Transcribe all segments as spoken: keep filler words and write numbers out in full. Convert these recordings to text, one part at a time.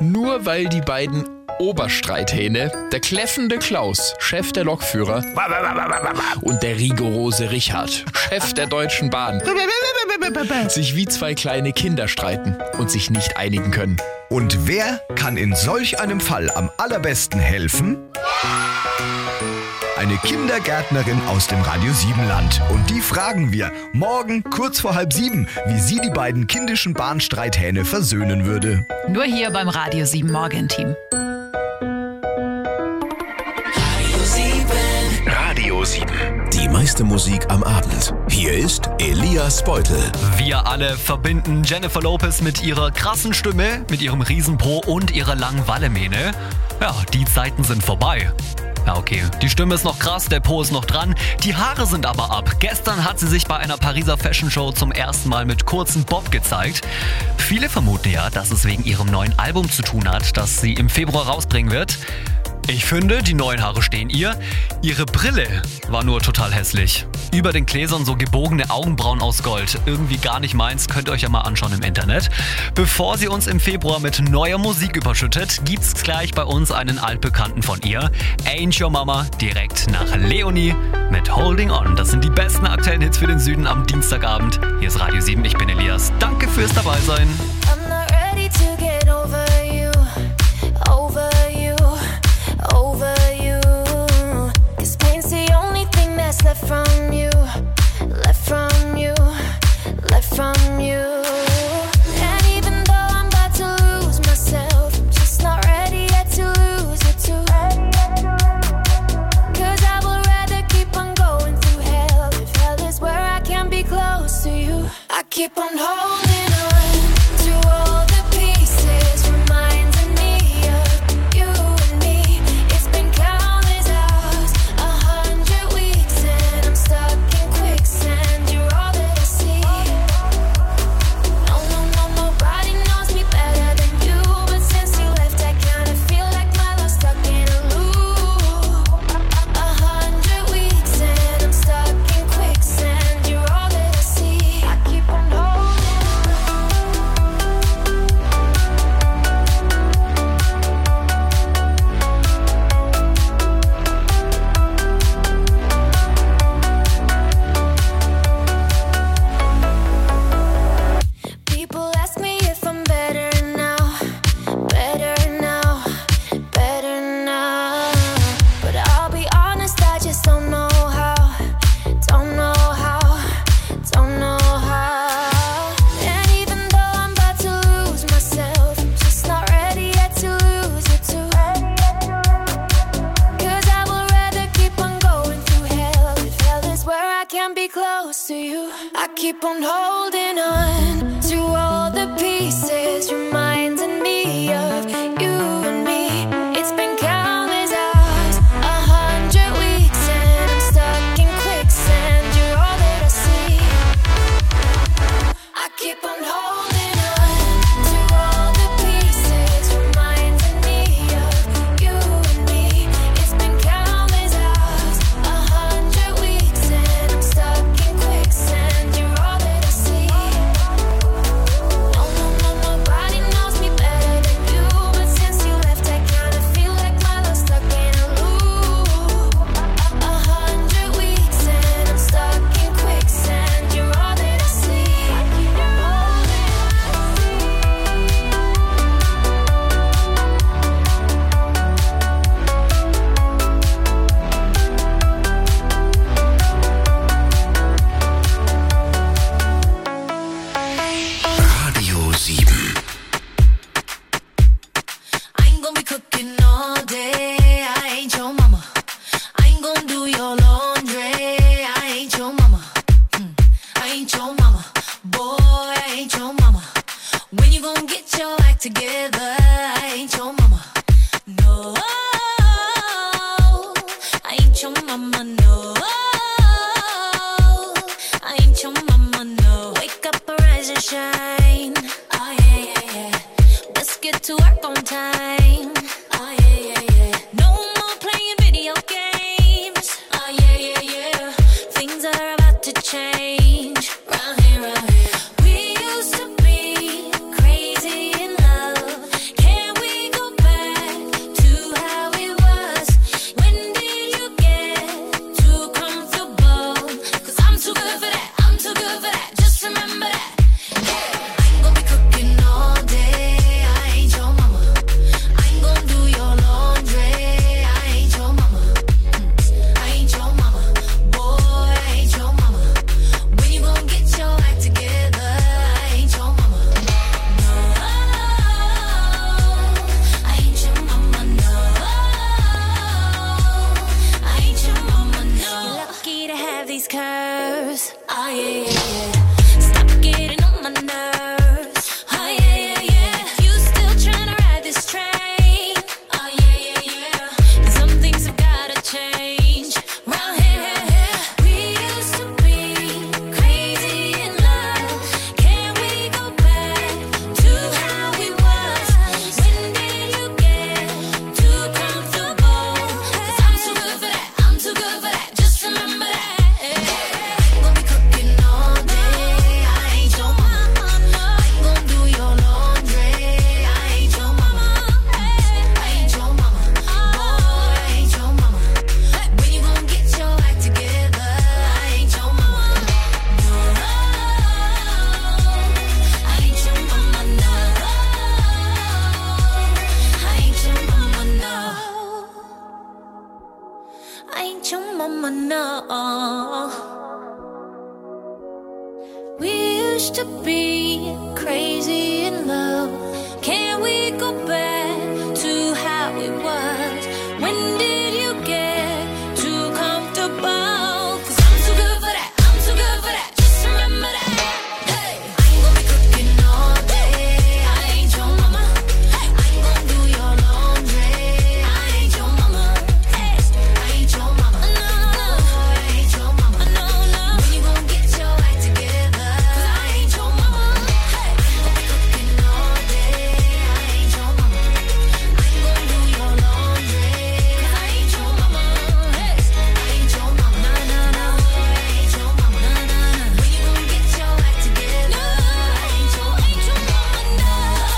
Nur weil die beiden Oberstreithähne, der kläffende Klaus, Chef der Lokführer, und der rigorose Richard, Chef der Deutschen Bahn, sich wie zwei kleine Kinder streiten und sich nicht einigen können. Und wer kann in solch einem Fall am allerbesten helfen? Eine Kindergärtnerin aus dem Radio sieben Land. Und die fragen wir morgen kurz vor halb sieben, wie sie die beiden kindischen Bahnstreithähne versöhnen würde. Nur hier beim Radio sieben Morgenteam. Radio sieben. Die meiste Musik am Abend. Hier ist Elias Beutel. Wir alle verbinden Jennifer Lopez mit ihrer krassen Stimme, mit ihrem Riesenpo und ihrer langen Wallemähne. Ja, die Zeiten sind vorbei. Ja, okay. Die Stimme ist noch krass, der Po ist noch dran, die Haare sind aber ab. Gestern hat sie sich bei einer Pariser Fashion Show zum ersten Mal mit kurzem Bob gezeigt. Viele vermuten ja, dass es wegen ihrem neuen Album zu tun hat, das sie im Februar rausbringen wird. Ich finde, die neuen Haare stehen ihr. Ihre Brille war nur total hässlich. Über den Gläsern so gebogene Augenbrauen aus Gold. Irgendwie gar nicht meins, könnt ihr euch ja mal anschauen im Internet. Bevor sie uns im Februar mit neuer Musik überschüttet, gibt's gleich bei uns einen Altbekannten von ihr. Ain't Your Mama, direkt nach Leonie mit Holding On. Das sind die besten aktuellen Hits für den Süden am Dienstagabend. Hier ist Radio sieben, ich bin Elias. Danke fürs Dabeisein. I'm not ready to get over you, over you. Over you, 'cause pain's the only thing that's left from you, left from you, left from you. And even though I'm about to lose myself, I'm just not ready yet to lose you too. 'Cause I would rather keep on going through hell, if hell is where I can be close to you. I keep on holding on to all the pieces, reminding me of you and me. It's been countless hours, a hundred weeks, and I'm stuck in quicksand. You're all that I see. No, no, no, nobody knows me better than you, but since you left, I kinda feel like my love's stuck in a loop. A hundred weeks, and I'm stuck in quicksand. You're all that I see. I keep on holding. People ask me if I'm better now, better now, better now. But I'll be honest, I just don't know how, don't know how, don't know how. And even though I'm about to lose myself, I'm just not ready yet to lose you too. 'Cause I would rather keep on going through hell, if hell is where I can be close to you. I keep on holding on to all the pieces, reminding me of you and me. It's been countless hours, a hundred weeks, and I'm stuck in quicksand. You're all that I see. I keep on holding on to all the pieces, reminding me of you and me. It's been countless hours, a hundred weeks, and I'm stuck in quicksand. You're all that I see. No, no, no, nobody knows me better than you, but since you left, I kinda feel like my love's stuck in a loop. A hundred weeks, and I'm stuck in quicksand. You're all that I see. I keep on holding. Radio sieben. I ain't gonna be cooking all day. I ain't your mama. I ain't gonna do your laundry. I ain't your mama. Mm. I ain't your mama. Boy, I ain't your mama. When you gonna get your act together? I ain't your mama. No, I ain't your mama. No, I ain't your mama. No, wake up, arise and shine. Oh yeah, yeah, yeah. Let's get to work on time. Oh yeah, yeah, yeah. No more playing video games. Oh yeah, yeah, yeah. Things are about to change. Round here, round here. We used to be crazy in love. Can we mama, no. We used to be crazy in love. Can we go back to how it was? When did you get too comfortable? 'Cause I'm too good for that, I'm too good for that. Just remember that. Hey, I ain't gonna be cooking all day. I ain't your mama. Hey, I ain't gonna do your laundry. I ain't your mama. Hey, I ain't your mama. No, no, I ain't your mama. No, no. When you gonna get your act together? 'Cause I ain't your mama. Hey, I ain't gonna be cooking all day. I ain't your mama. I ain't gonna do your laundry. 'Cause I ain't your mama. Hey, I ain't your mama. No, no, no. I ain't your mama. No, no, no. When you gonna get your act together? I ain't your, ain't your mama. No,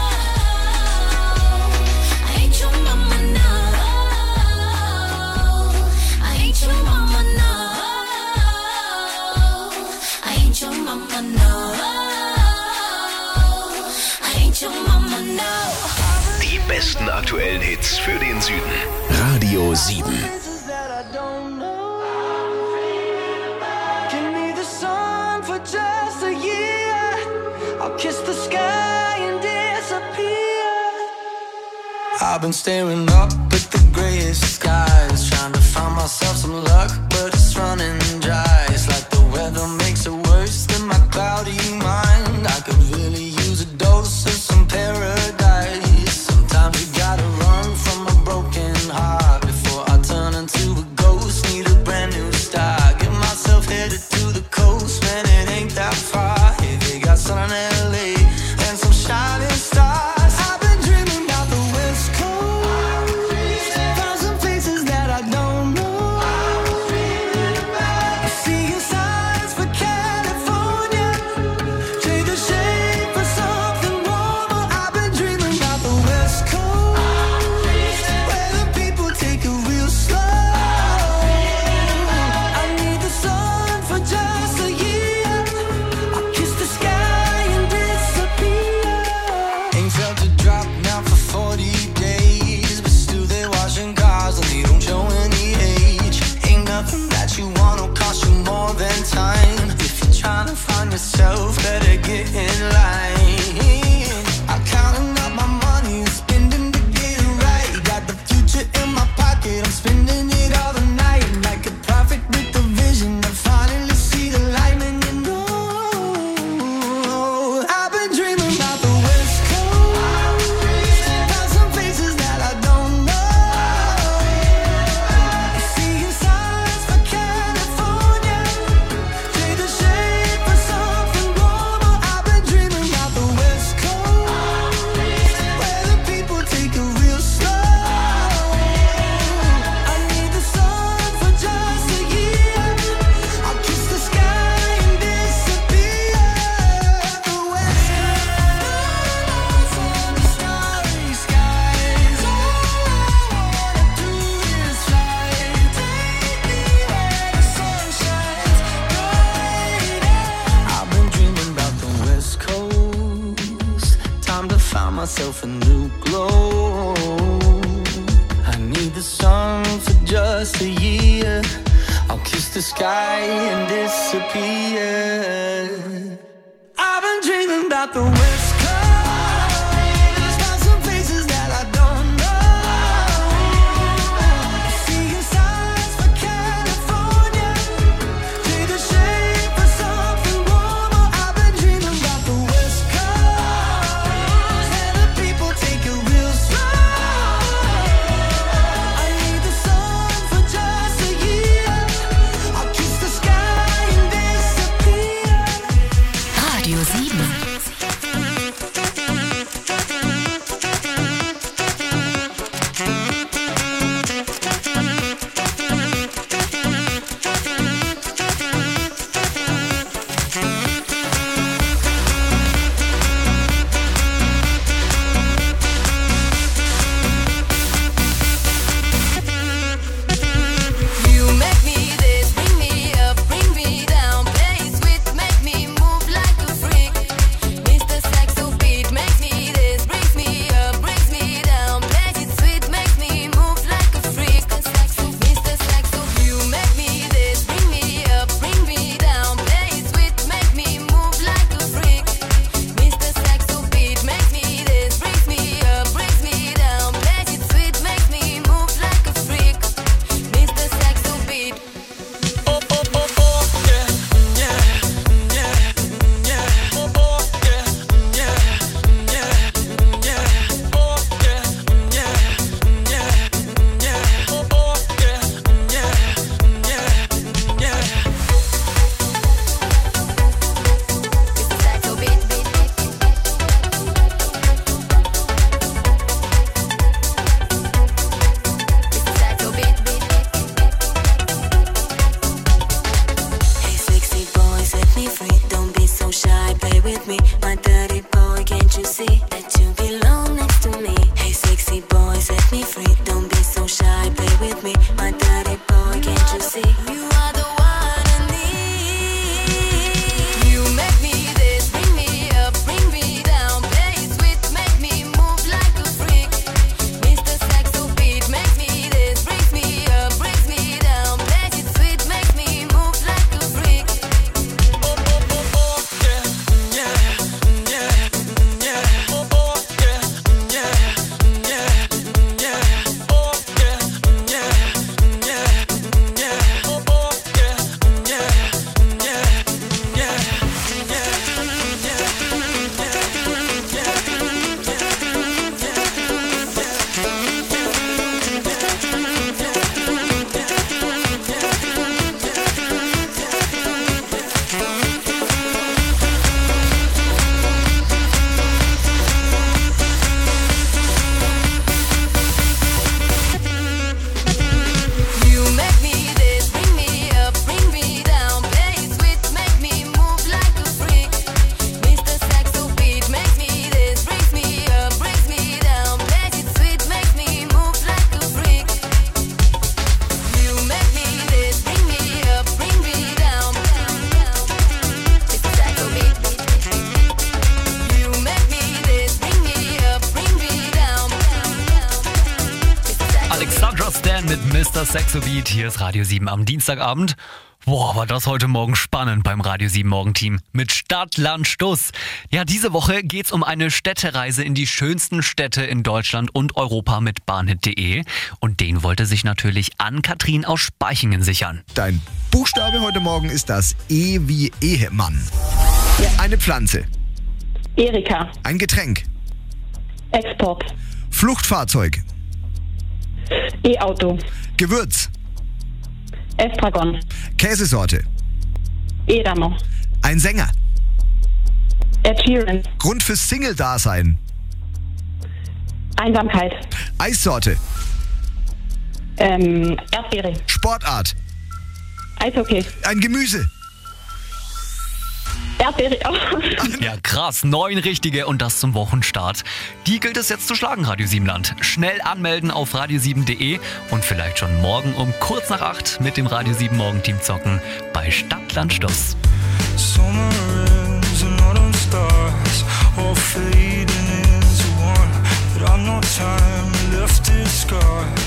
I ain't your mama. No, I ain't your mama. No, I ain't your mama. No, I ain't your mama. No. Die besten aktuellen Hits für den Süden. Radio sieben. Places that I don't know. Give me the sun for just a year. I'll kiss the sky and disappear. I've been staring up at the grayest skies, trying to find myself some luck, but it's running dry. It's like the weather makes it worse than my cloudy mind. I could really use a dose of some paradise. Sometimes you gotta run from a broken heart before I turn into a ghost. Need a brand new start. Get myself headed to the coast, man, it ain't that far. If they got sun in L A and some shining stars. I've been dreaming about the West Coast. Found some places that I don't know. Seeing signs for California. Trade the shade for something warmer. I've been dreaming about the West Coast, where the people take it real slow. I need the sun for just a year. I'll kiss the sky and disappear. Ain't felt a drop now for forty days, but still they're washing cars and they don't show any age. Ain't nothing that you want will cost you more than time. If you're trying to find yourself, better get in line. I'm counting up my money and spending to get it right. Got the future in my pocket, I'm spending it all the night. Like a prophet with a vision, I finally see the light, and you know I've been dreaming about the West Coast. Found some places that I don't know. Seeing signs for California. Trade the shade for something warmer. I've been dreaming about the West Coast, where the people take it real slow. I need the sun for just a year. I'll kiss the sky and disappear. The West Coast and the starry skies. All I wanna do is fly. Take me where the sun shines bright. I've been dreaming about the West Coast. Time to find myself a new glow. I need the sun for just a year. I'll kiss the sky and disappear. I've been dreaming about the West Coast. Found some places that I don't know. Seeing signs for California. Trade the shade for something warmer. I've been dreaming about the West Coast, where the people take it real slow. I need the sun for just a year. I'll kiss the sky and disappear. Radio sieben. Alexandra Stan mit Mister Sexobeat. Hier ist Radio sieben am Dienstagabend. Boah, war das heute Morgen spannend beim Radio sieben Morgenteam. Mit Stadt, Land, Stuss. Ja, diese Woche geht's um eine Städtereise in die schönsten Städte in Deutschland und Europa mit bahnhit punkt de. Und den wollte sich natürlich Ann-Kathrin aus Spaichingen sichern. Dein Buchstabe heute Morgen ist das E wie Ehemann. Eine Pflanze. Erika. Ein Getränk. Export. Fluchtfahrzeug. E-Auto. Gewürz. Estragon. Käsesorte. Edamer. Ein Sänger. Ed Sheeran. Grund fürs Single-Dasein. Einsamkeit. Eissorte. Ähm, Erdbeere. Sportart. Eishockey. Ein Gemüse. Erdbeere. Oh. Ja, krass. Neun richtige und das zum Wochenstart. Die gilt es jetzt zu schlagen, Radio sieben Land. Schnell anmelden auf radio sieben punkt de und vielleicht schon morgen um kurz nach acht mit dem Radio sieben Morgenteam zocken bei Stadt, Land, Stuss. Summer ends and autumn stars, all fading into one. But I've no time left to scar.